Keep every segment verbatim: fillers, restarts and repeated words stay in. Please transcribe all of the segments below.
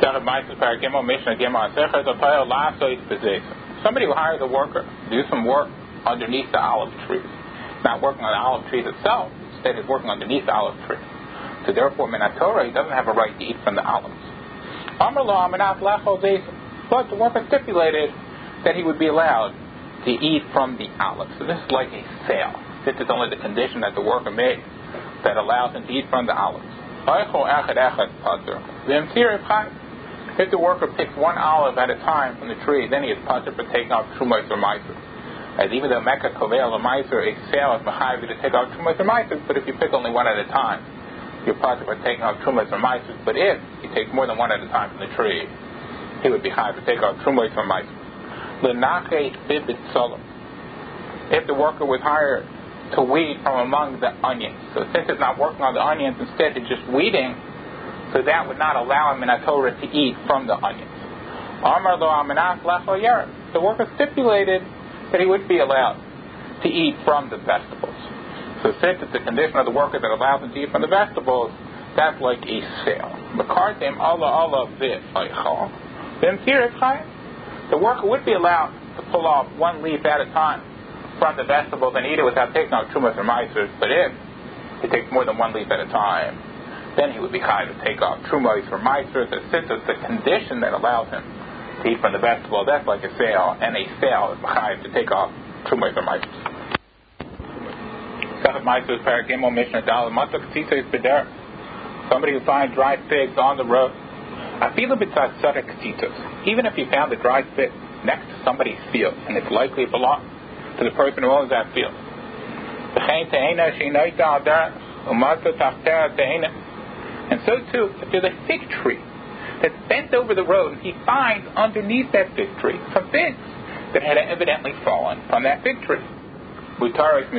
Somebody who hires a worker to do some work underneath the olive trees, not working on the olive trees itself, instead he's working underneath the olive tree. So therefore, min Torah, he doesn't have a right to eat from the olives. But the worker stipulated that he would be allowed to eat from the olives. So this is like a sale. This is only the condition that the worker made that allows him to eat from the olives. If the worker picks one olive at a time from the tree, then he is punished for taking out trumos or meiser. As even though Mecca kovel or meiser, a sale is mechayiv to take out trumos or meiser, but if you pick only one at a time, you're punished for taking out trumos or meiser. But if he takes more than one at a time from the tree, he would be chayiv to take out trumos or meiser. If the worker was hired to weed from among the onions, so since he's not working on the onions, instead he's just weeding, so that would not allow him in a Torah to eat from the onions. The worker stipulated that he would be allowed to eat from the vegetables. So since it's a condition of the worker that allows him to eat from the vegetables, that's like a sale. The worker would be allowed to pull off one leaf at a time from the vegetables and eat it without taking out trumas or meisers. But if he takes more than one leaf at a time, then he would be chayav to take off trumas or meisers. Since it's the condition that allows him to eat from the vegetable, that's like a sale, and a sale is chayav to take off trumas or meisers. Somebody who finds dried figs on the road, even if he found a dried fig next to somebody's field, and it's likely it belongs to the person who owns that field. And so too, if there's a fig tree that's bent over the road, and he finds underneath that fig tree some figs that had evidently fallen from that fig tree. It's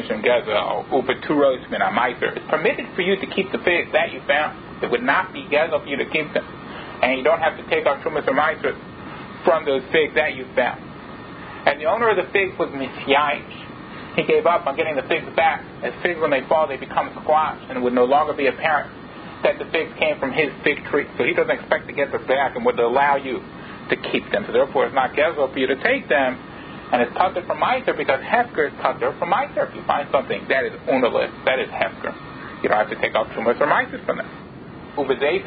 permitted for you to keep the figs that you found. It would not be gezel for you to keep them. And you don't have to take out trumas or meisers from those figs that you found. And the owner of the figs was misyayish. He gave up on getting the figs back. As figs, when they fall, they become squashed, and it would no longer be apparent that the figs came from his fig tree. So he doesn't expect to get them back and would allow you to keep them. So therefore, it's not gezel for you to take them. And it's tutter from meiser because hefker is tutter from meiser. If you find something that is ownerless, that is hefker, you don't have to take out trumas or meisers from them. But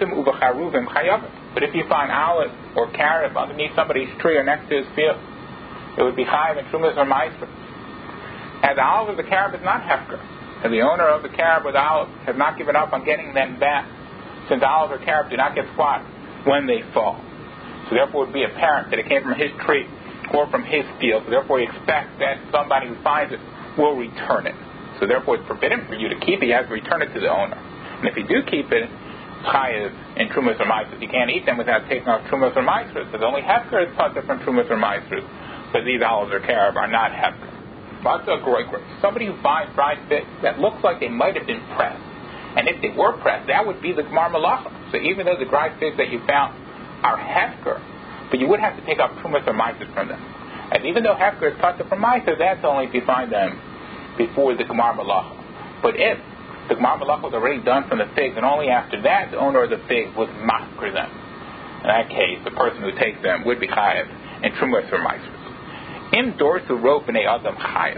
if you find olive or carob underneath somebody's tree or next to his field, it would be chayav and trumas or meiser. And the olive or the carob is not hefker, and the owner of the carob or the olive has not given up on getting them back, since olive or carob do not get squashed when they fall. So therefore, it would be apparent that it came from his tree or from his field. So therefore, he expects that somebody who finds it will return it. So therefore, it's forbidden for you to keep it. You have to return it to the owner. And if you do keep it, chayav and trumas or meisers, you can't eat them without taking off trumas or meisers. So the only hefker is tutter from trumas or meisers, but these olives or carob are not hefker. But a great grape. Somebody who finds dried figs that looks like they might have been pressed, and if they were pressed, that would be the gemar malacha. So even though the dried figs that you found are hefker, but you would have to take off trumas or meisers from them. And even though hefker is tutter from meisers, that's only if you find them before the gemar malacha. But if the gemar malacha was already done from the figs, and only after that the owner of the figs was masker them, in that case, the person who takes them would be chayav and trumas or meisers. Im dorsu rope in a adam chayav.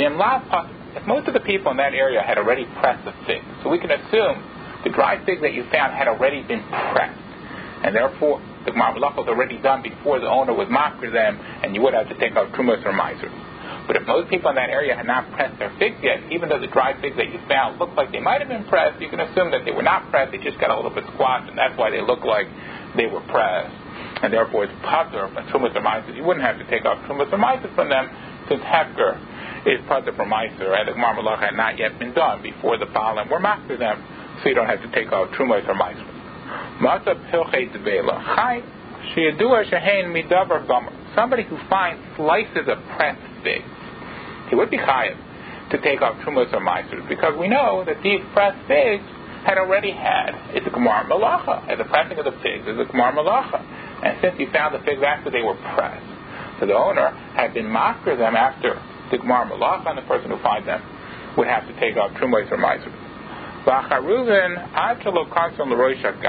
If most of the people in that area had already pressed the figs, so we can assume the dried figs that you found had already been pressed, and therefore the gemar malacha was already done before the owner was masker them, and you would have to take out trumas or meisers. But if most people in that area had not pressed their figs yet, even though the dried figs that you found looked like they might have been pressed, you can assume that they were not pressed, they just got a little bit squashed, and that's why they look like they were pressed. And therefore it's pater from trumas or meisers. You wouldn't have to take off trumas or meisers from them, since hefker is pater from meiser, and the gemar malacha had not yet been done before the pollen were master them, so you don't have to take off trumas or meisers. Masa pilchei dvela chai sheyadua shehein midavar gomer. Somebody who finds slices of pressed figs, he would be chayav to take off trumas or meisers, because we know that these pressed figs had already had it's a gemar malacha, as the pressing of the figs is a gemar malacha. And since you found the figs after they were pressed, so the owner had been masker them after the gemar malacha, and the person who finds them would have to take off trumas or meisers.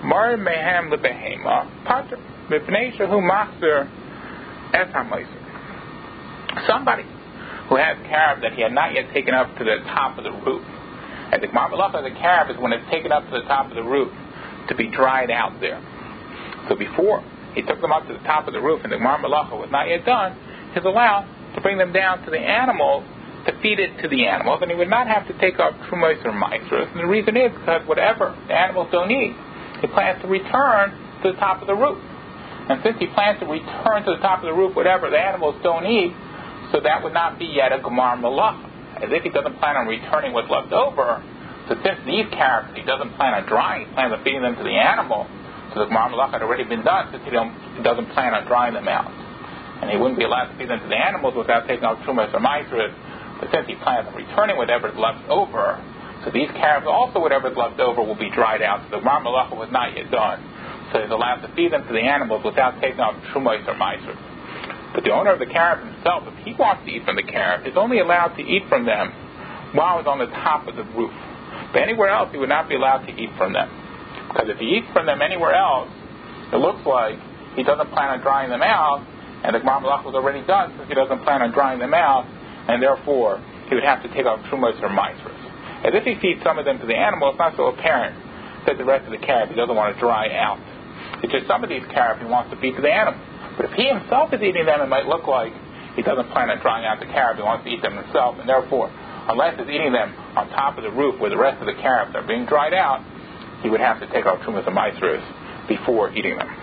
Mar mehem lebehema pater mipnei shehu machzer es hamaiser. Somebody who has carab that he had not yet taken up to the top of the roof. And the Gemara Malacha of the carab is when it's taken up to the top of the roof to be dried out there. So before he took them up to the top of the roof and the Gemara Malacha was not yet done, he's allowed to bring them down to the animals to feed it to the animals, and he would not have to take up trumos or maasros. And the reason is because whatever the animals don't eat, he plans to return to the top of the roof. And since he plans to return to the top of the roof whatever the animals don't eat, so that would not be yet a Gemara Malacha. As if he doesn't plan on returning what's left over. So since these carrots he doesn't plan on drying, he plans on feeding them to the animal, so the Gemara Malacha had already been done since he, don't, he doesn't plan on drying them out. And he wouldn't be allowed to feed them to the animals without taking out trumos or maasros. But since he plans on returning whatever is left over, so these carrots also whatever is left over will be dried out. So the Gemara Malacha was not yet done. So he's allowed to feed them to the animals without taking out trumos or maasros. But the owner of the carrot himself, if he wants to eat from the carrot, is only allowed to eat from them while he's on the top of the roof. But anywhere else, he would not be allowed to eat from them. Because if he eats from them anywhere else, it looks like he doesn't plan on drying them out, and the Gemara Malacha was already done since he doesn't plan on drying them out, and therefore he would have to take out trumos or maasros. As if he feeds some of them to the animal, it's not so apparent that the rest of the carrot he doesn't want to dry out. It's just some of these carrots he wants to feed to the animal. But if he himself is eating them, it might look like he doesn't plan on drying out the carrot. He wants to eat them himself, and therefore, unless he's eating them on top of the roof where the rest of the carrots are being dried out, he would have to take out trumos and maasros before eating them.